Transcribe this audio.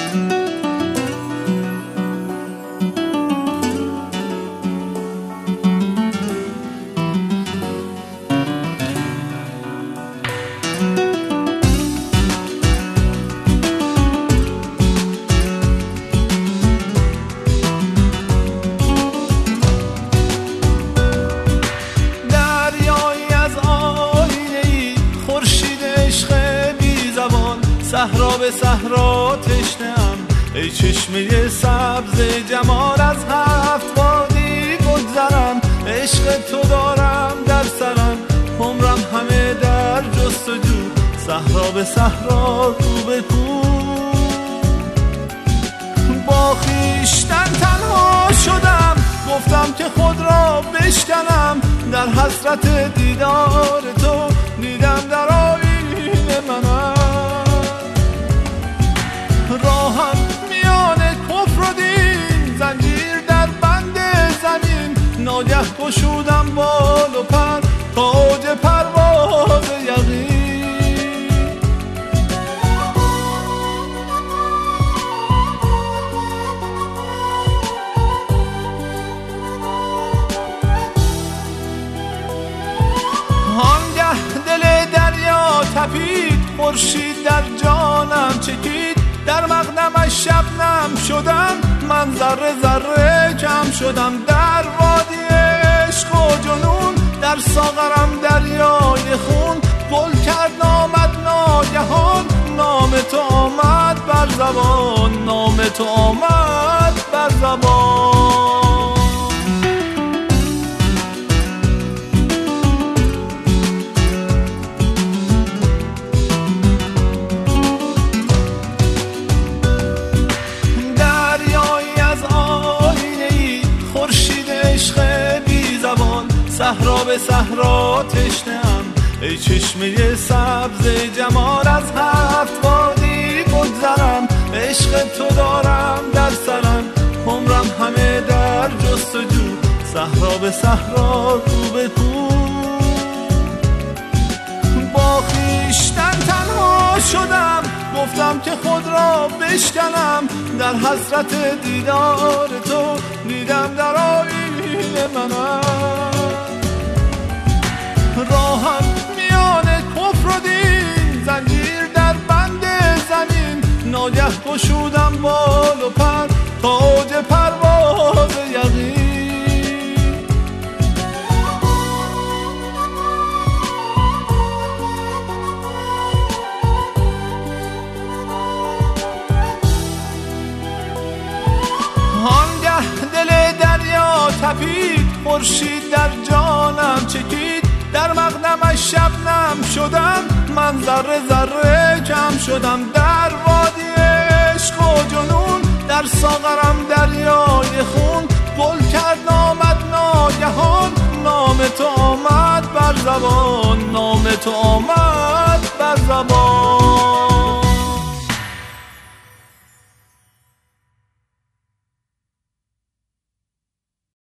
صحرا به صحرا تشنه‌ام، ای چشمه سبز جمال از هفت وادی بگذرم. عشق تو دارم در سرم، عمرم همه در جستجو. صحرا به صحرا کو به کو، با خویشتن تنها شدم. گفتم که خود را بشکنم، در حسرت دیدار تو دیدم در آیینه منم. راهم میان کفر و دین، زنجیر در بند زمین. ناگه گشودم بال و پر، تاج پرواز یقین. آنگه دل دریا تپید، خورشید در جانم چکید. در مقدمش شبنم شدم، من ذره ذره کم شدم. در وادی عشق و جنون، در ساغرم دریای خون. گل کرد نامد ناگهان، نام تو آمد بر زبان. نام تو آمد بر زبان. صحرا به صحرا تشنه‌ام، ای چشمه سبز جمال از هفت وادی بگذرم. عشق تو دارم در سرم، عمرم همه در جستجو. صحرا به صحرا کو به کو، با خویشتن تنها شدم. گفتم که خود را بشکنم، در حسرت دیدار تو دیدم در آیینه منم. راهم میان کفر و دین، زنجیر در بند زمین. ناگه گشودم بال و پر، تاج پرواز یقین. آنگه دل دریا تپید، خورشید در جانم چکید. در مقدمش شبنم شدم، من ذره ذره کم شدم. در وادی عشق و جنون، در ساغرم دریای خون. گل کرد نامد ناگهان، نام تو آمد بر زبان. نام تو آمد بر زبان.